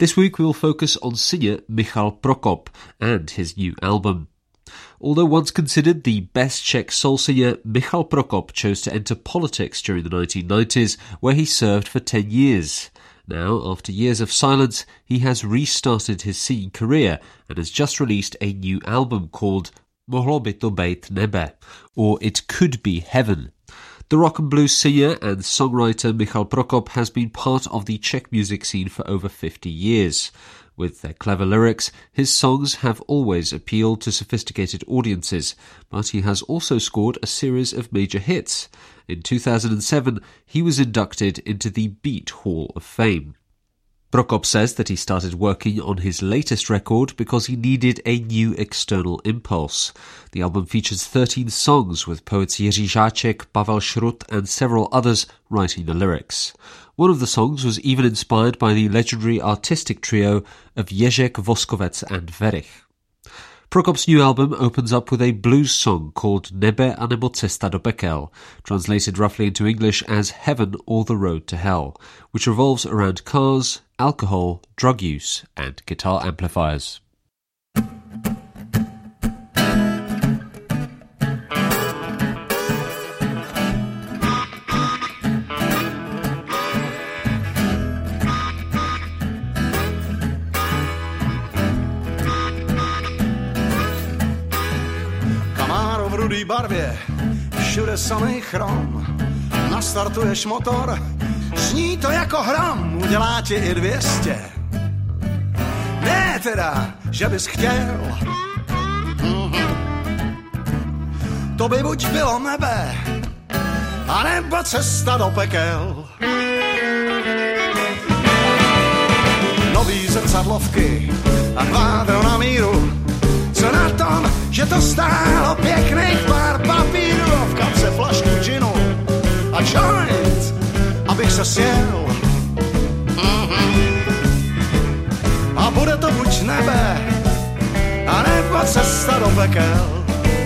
This week we will focus on singer Michal Prokop and his new album. Although once considered the best Czech soul singer, Michal Prokop chose to enter politics during the 1990s, where he served for 10 years. Now, after years of silence, he has restarted his singing career and has just released a new album called Mohlo by to být nebe, or It Could Be Heaven. The rock and blues singer and songwriter Michal Prokop has been part of the Czech music scene for over 50 years. With their clever lyrics, his songs have always appealed to sophisticated audiences, but he has also scored a series of major hits. In 2007, he was inducted into the Beat Hall of Fame. Prokop says that he started working on his latest record because he needed a new external impulse. The album features 13 songs, with poets Jiří Žáček, Pavel Šrut and several others writing the lyrics. One of the songs was even inspired by the legendary artistic trio of Ježek, Voskovec and Verich. Prokop's new album opens up with a blues song called Nebe anebo cesta do pekel, translated roughly into English as Heaven or the Road to Hell, which revolves around cars, alcohol, drug use and guitar amplifiers. V rudý barvě, všude samej chrom. Nastartuješ motor, zní to jako hrom, udělá ti i 200. Ne teda, že bys chtěl. To by buď bylo nebe, anebo cesta do pekel. Nový zrcadlovky a kvádro na míru. Co na tom, že to stálo pěkných pár papírů, v kapse flašku džinu a joint, abych se sjel. A bude to buď nebe, anebo cesta do pekel.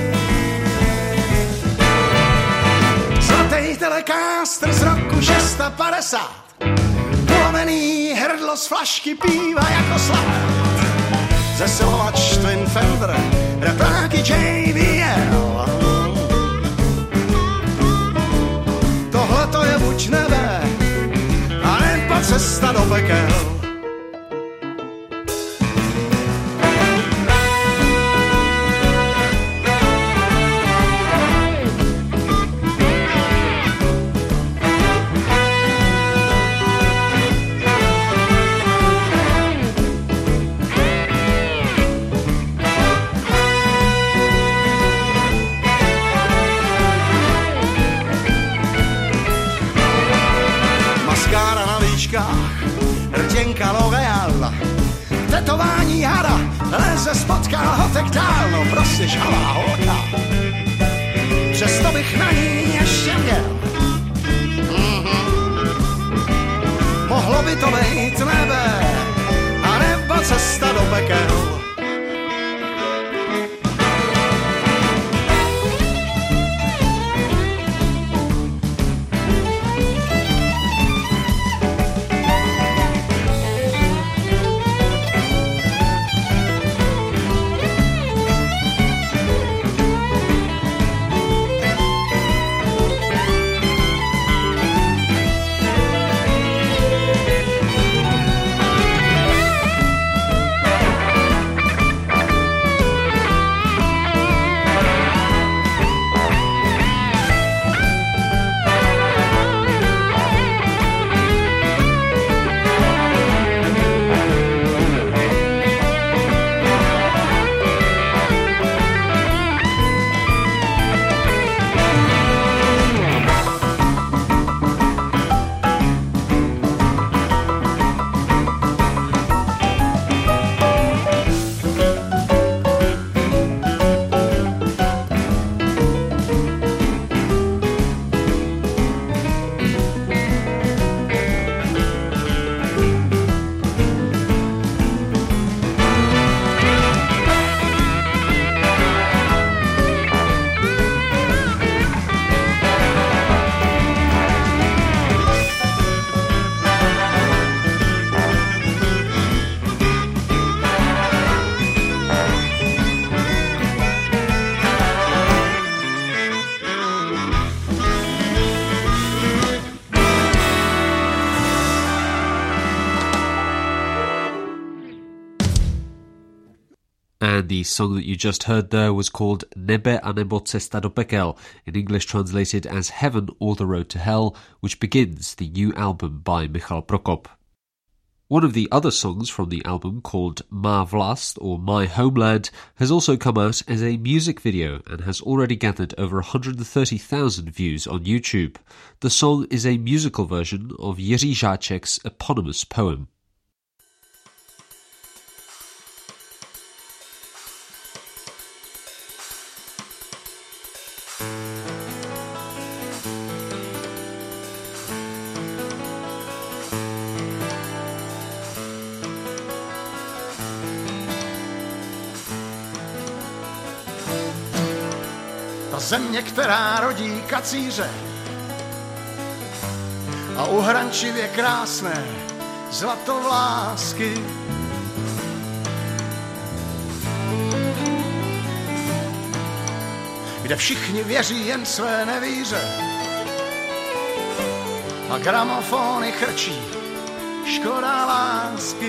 Zlatý telekástr z roku 650, ulomený hrdlo z flašky píva jako slad. Zesilovač Twin Fender, repráky JBL. Tohle to je buď nebe, anebo cesta do pekel. Rtěnka L'Oreal, tetování hada, leze spotkal ho tak dál, no prostě žhavá holka. Přesto bych na ní ještě měl. Mohlo by to být nebe, anebo cesta do pekel. And the song that you just heard there was called Nebe a nebo cesta do pekel, in English translated as Heaven or the Road to Hell, which begins the new album by Michal Prokop. One of the other songs from the album, called Má vlast or My Homeland, has also come out as a music video and has already gathered over 130,000 views on YouTube. The song is a musical version of Jiří Žáček's eponymous poem. Ta země, která rodí kacíře a uhrančivě krásné zlatovlásky. Kde všichni věří jen své nevíře a gramofony chrčí škoda lásky.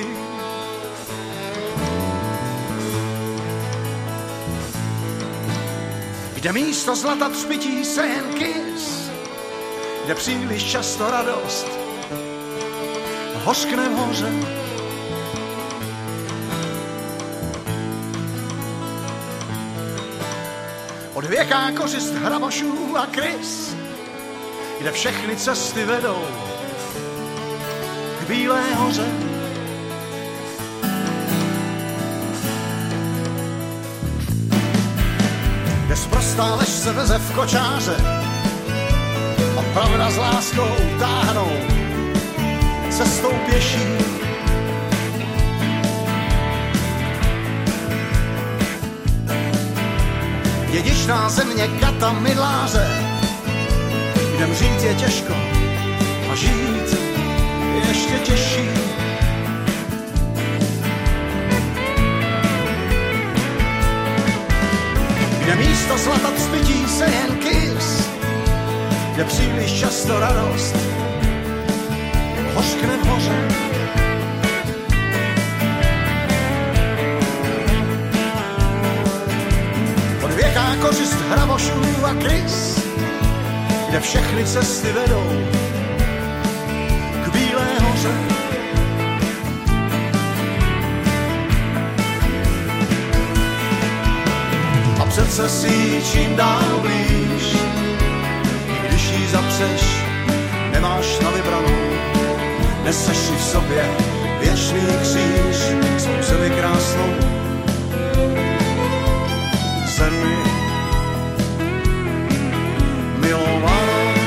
Kde místo zlata třpytí se jen kys, kde příliš často radost hořkne v hoře. Odvěká kořist hrabošů a krys, kde všechny cesty vedou k Bílé hoře. Kde sprostá lež se veze v kočáře a pravda s láskou táhnou cestou pěší. Dědičná země kata mydláře, kde mřít je těžko a žít je ještě těžší. Kde místo zlata třpytí se jen kys, kde příliš často radost hořkne v hoře. Odvěká kořist hrabošů a krys, kde všechny cesty vedou k Bílé hoře. A přece si jí čím dál blíž, i když jí zapřeš, nemáš na vybranou. Neseš si v sobě věčný kříž, svou zemi krásnou zemi milovanou.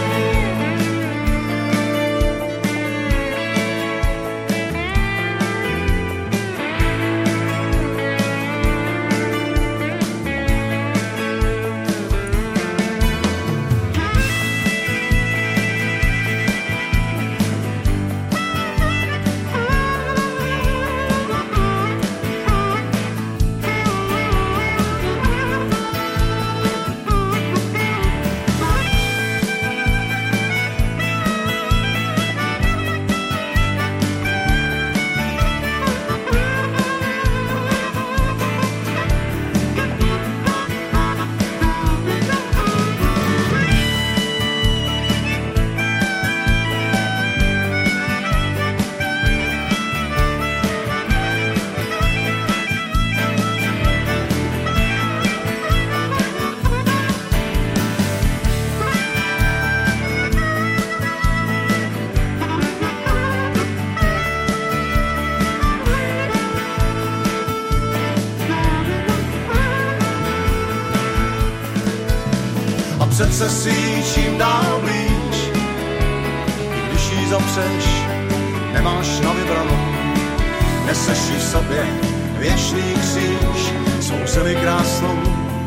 Přece si jí čím dál blíž, i když jí zapřeš, nemáš na vybranou. Neseš jí v sobě věčný kříž, svou zemi krásnou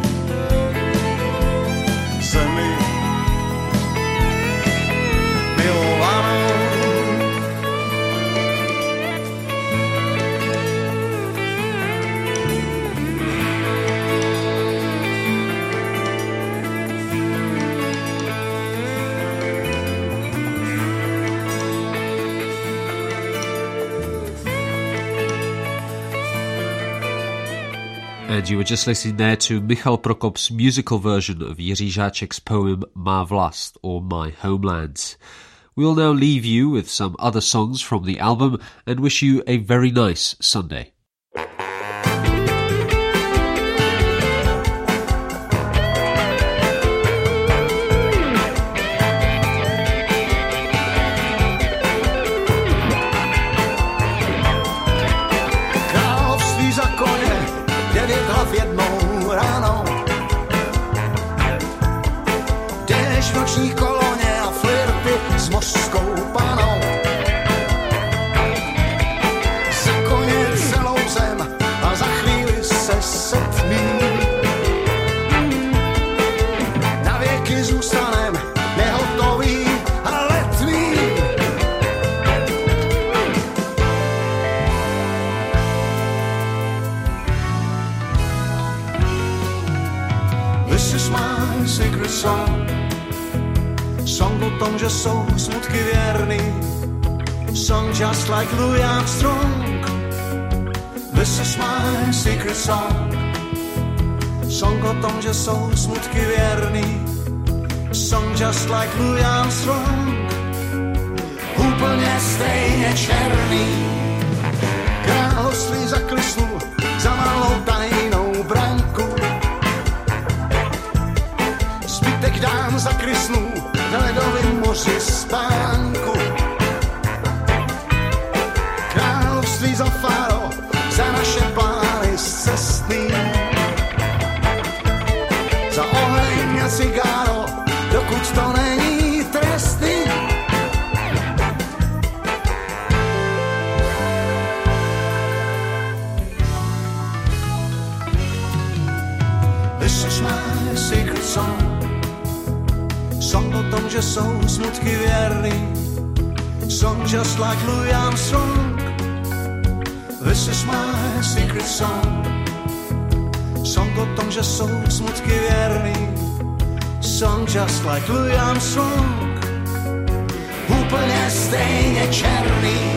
zemi milovanou. And you were just listening there to Michal Prokop's musical version of Jiří Žáček's poem Má vlast, or My Homeland. We'll now leave you with some other songs from the album and wish you a very nice Sunday. Noční koloně a flirty s mořskou panou. Za koně celou zem a za chvíli se setmí. Na věky zůstanem nehotový a letmý. This is my secret song. Song o tom, že jsou smutky věrný. Song just like Louis Armstrong. This is my secret song. Song o tom, že jsou smutky věrný. Song just like Louis Armstrong. Úplně stejně černý. Království zaklisnu za malou tajnou branku. Zbytek dám zakrysnu na ledovém moři spánku. Království za fáro, za naše plány cestný. Za oheň a cigáro, dokud to není trestný. This is my secret song. Song o tom, že jsou smutky věrný. Song just like Louis Armstrong. This is my secret song. Song o tom, že jsou smutky věrný. Song just like Louis Armstrong. Úplně stejně černý.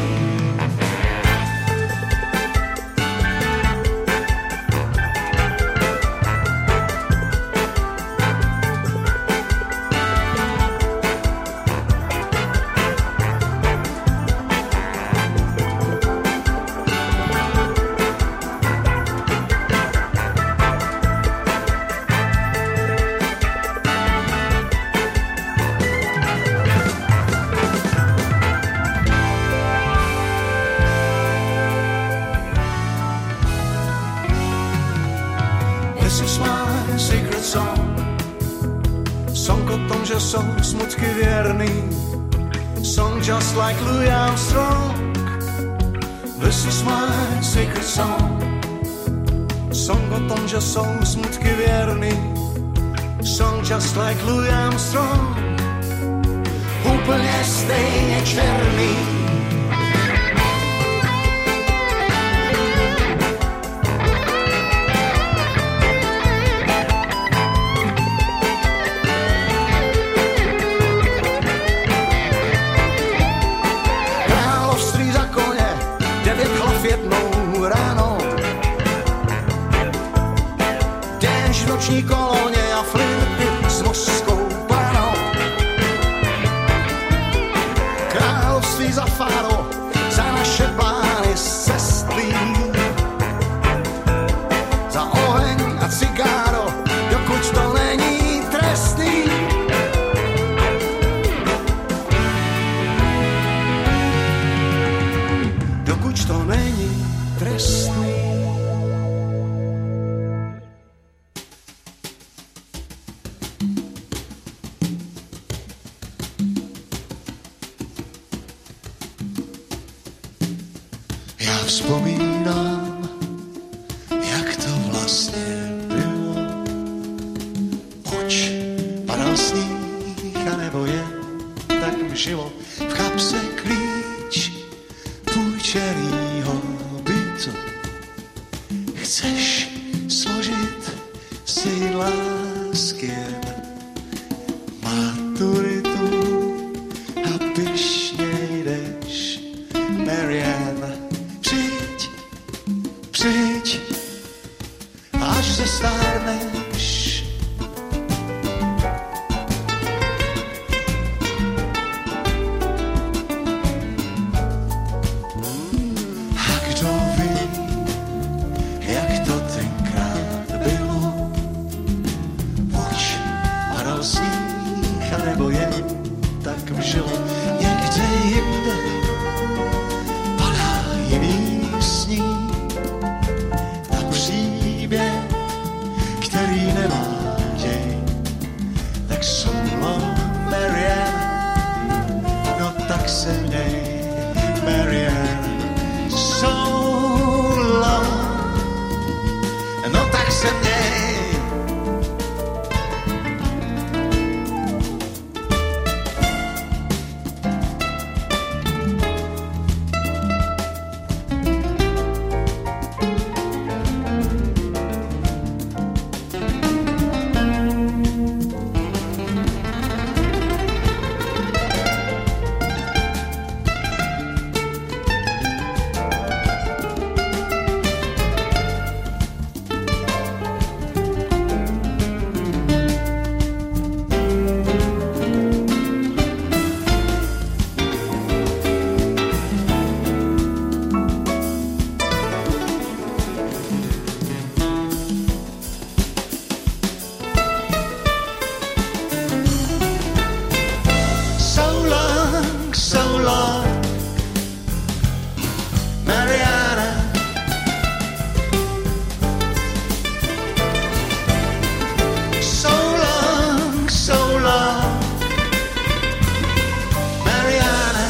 Smutky věrný. Song just like Louis Armstrong. This is my secret song. Song o tom, že jsou smutky věrný. Song just like Louis Armstrong. Úplně stejně černý. Noční koloně a flirty s mořskou panou. Království za fáro, za naše plány cestlí. Za oheň a cigáro, dokud to není trestný. Dokud to není trestný. Vzpomínám, jak to vlastně bylo. Buď padal sníh, anebo jen tak mžilo. V kapse klíč půjčenýho bytu. Chceš složit si lásky maturitu a pyšně jdeš, Marianne. Přijď a až zestárneš. A kdo ví, jak to tenkrát bylo, buď padal sníh, anebo jen tak vžilo někde jinde. Padá jiný sníh na příběh, který nemá děj. Tak so long, Marianne, no tak se měj, Marianne. So long, no tak se měj. So long, Mariana. So long, Mariana.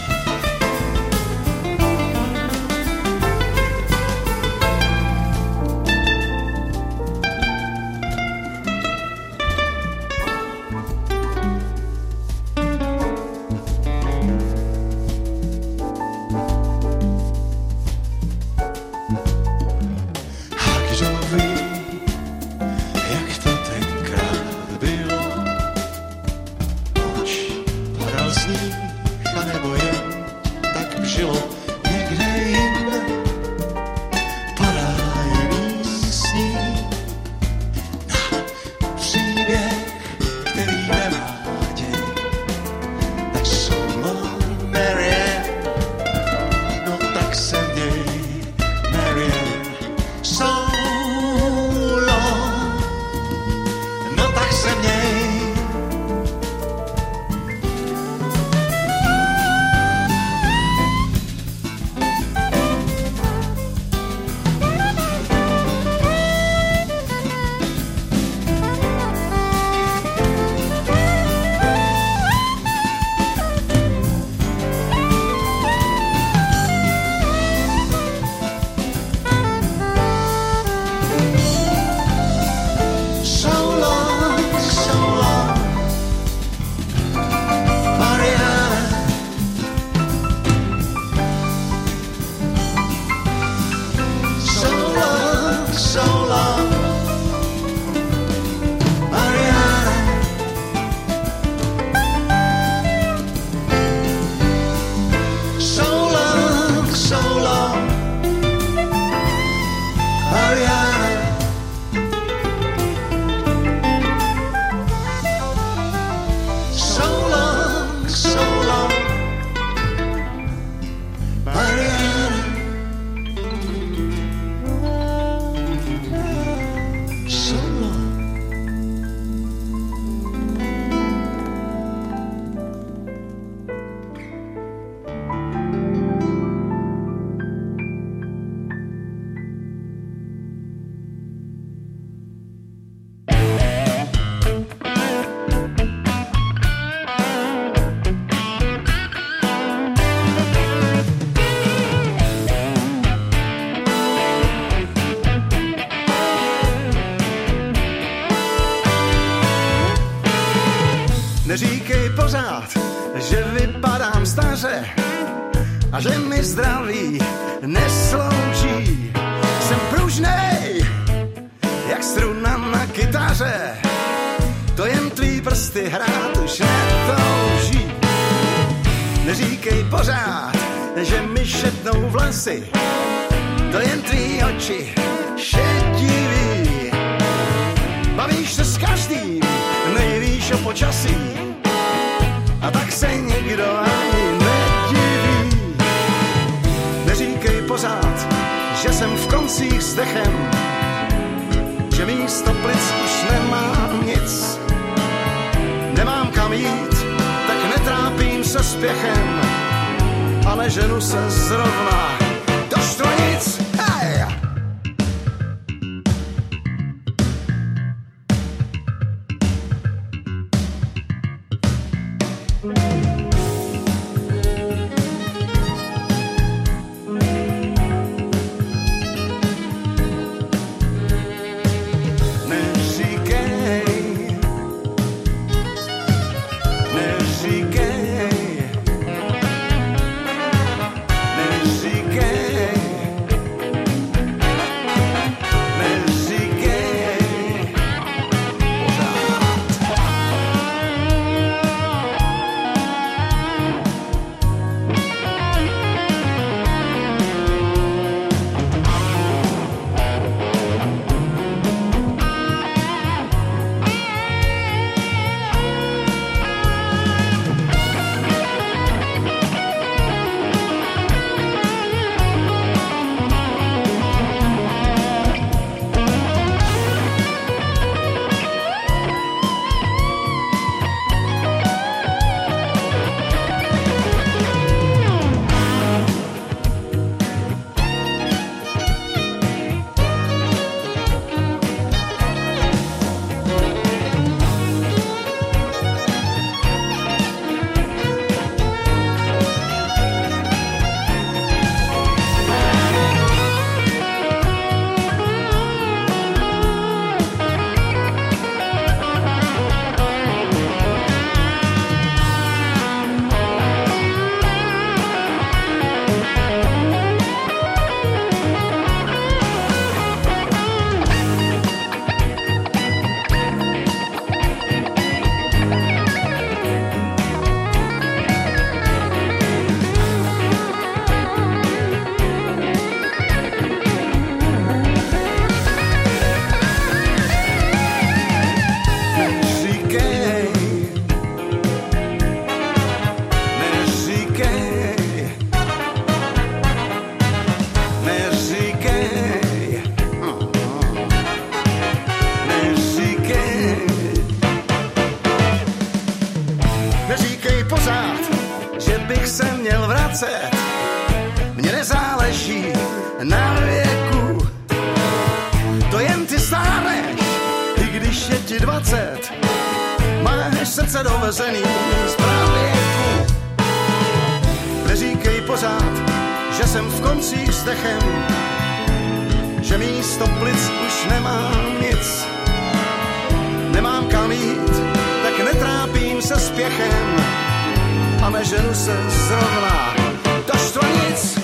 Neříkej pořád, že vypadám staře a že mi zdraví neslouží. Jsem pružnej, jak struna na kytaře, to jen tvý prsty hrát už netouží. Neříkej pořád, že mi šetnou vlasy, to jen tvý oči šedivý. každým nejvíš o počasí. A tak se nikdo ani nediví. Neříkej pořád, že jsem v koncích s dechem, že místo plic už nemám nic. Nemám kam jít, tak netrápím se spěchem, ale ženu se zrovna do štvanic. Hej! Mně nezáleží na věku, to jen ty stárneš, i když je ti 20, máš srdce dovezený z pravěku. Neříkej pořád, že jsem v koncích s dechem, že místo plic už nemám nic. Nemám kam jít, tak netrápím se spěchem, a neženu se zrovna do štvanic.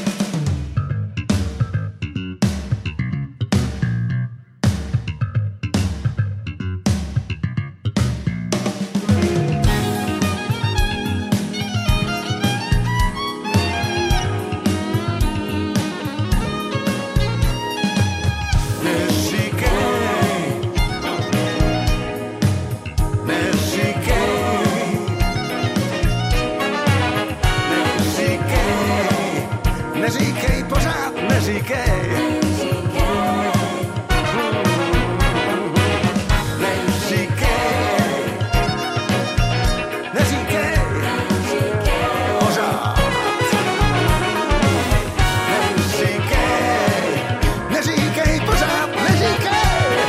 Neříkej pořád, neříkej. Neříkej. Neříkej. Pořád. Neříkej. Neříkej pořád, neříkej.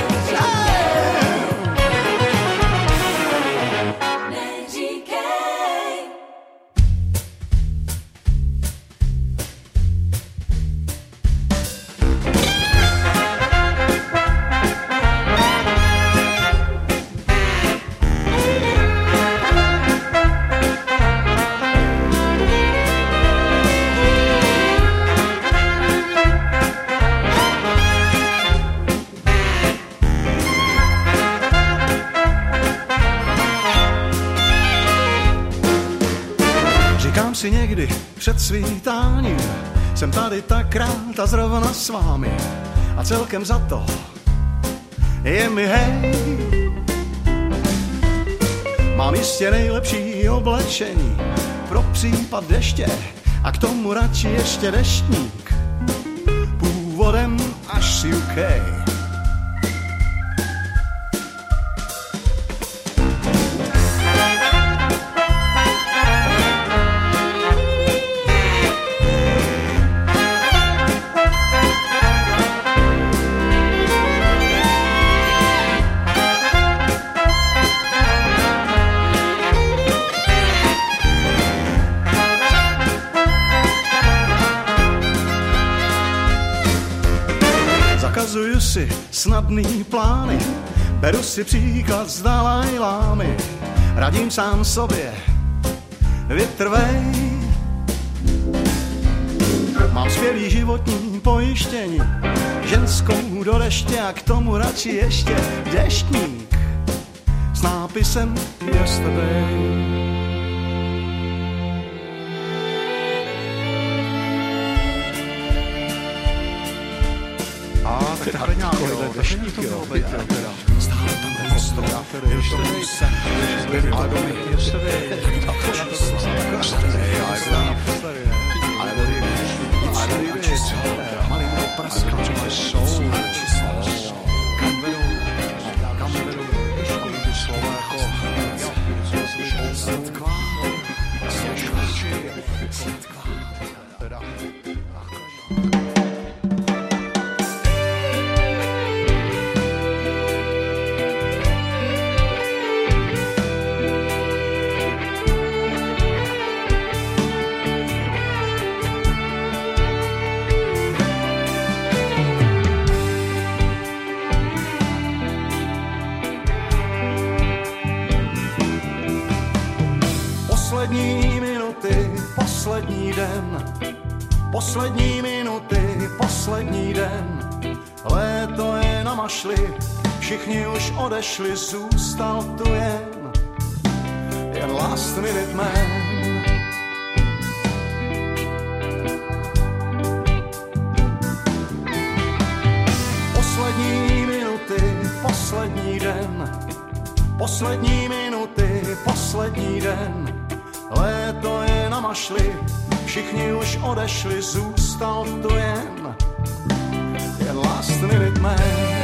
Říkám si někdy před svítáním, jsem tady tak rád a zrovna s vámi a celkem za to je mi hej. Mám jistě nejlepší oblečení pro případ deště a k tomu radši ještě deštník původem až z UK. Zakazuju si snadný plány, beru si příklad z Dalajlámy, radím sám sobě, vytrvej. Mám skvělý životní pojištění, ženskou do deště a k tomu radši ještě deštník s nápisem Yesterday. Tak tady nějakého deštníky, jo. Stále tam ostro, filtrují se, ale domy. Malý praska, jsou. Kam vedou ty slova jako sladkvá. Poslední minuty, poslední den, poslední minuty, poslední den. Léto je na mašli, všichni už odešli, zůstal tu jen last minute man. Poslední minuty, poslední den, poslední minuty, poslední den. Léto je na mašli, všichni už odešli, zůstal tu jen last minute man.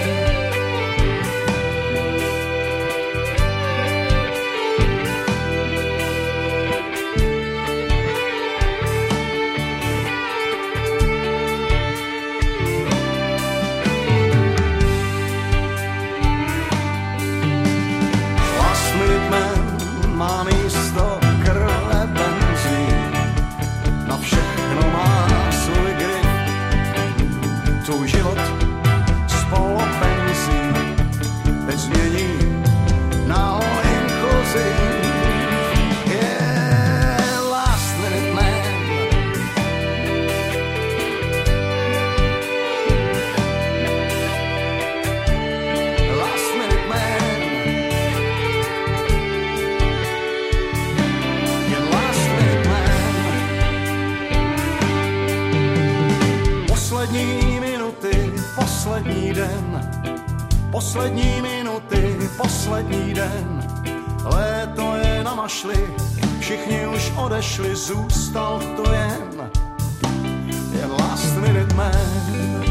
Last minute man má místo krve benzín, na všechno má svůj grip, tvůj život z polopenzí teď změní na all inclusive. Yeah, last minute man. Last minute man. Yeah, last minute man. Poslední minuty, poslední den, poslední minuty, poslední den. Léto je na mašli, všichni už odešli, zůstal tu jen last minute man.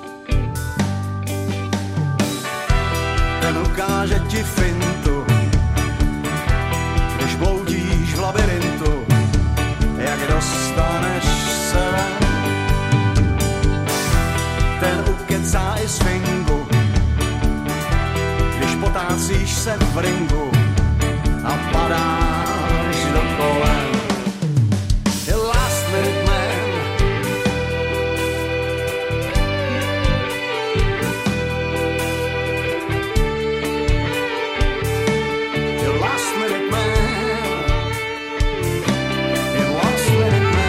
Ten ukáže ti fintu, když bloudíš v labirintu, jak dostaneš se ven. Ten ukecá i swingu, když potácíš se v ringu a padáš do kolen. Je last minute man. Je last minute man. Je last minute man.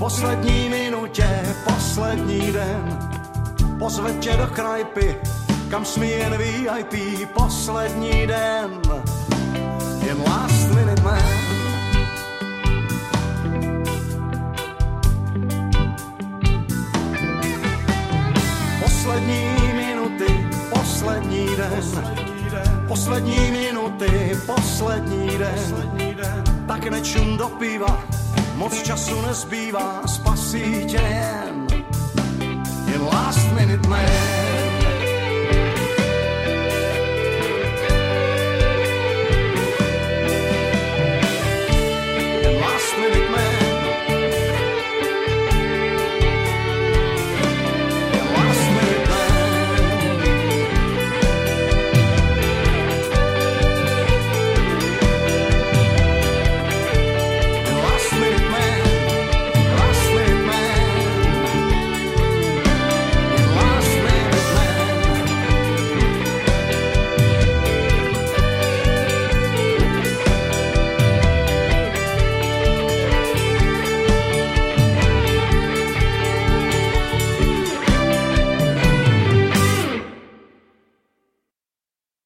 poslední minutě, poslední den. Pozve tě do krajpy, kam smí jen VIP, poslední den. Jen last minute man. Poslední minuty, poslední den. Poslední minuty, poslední den. Tak nečum do piva, moc času nezbývá, spasí tě jen last minute man.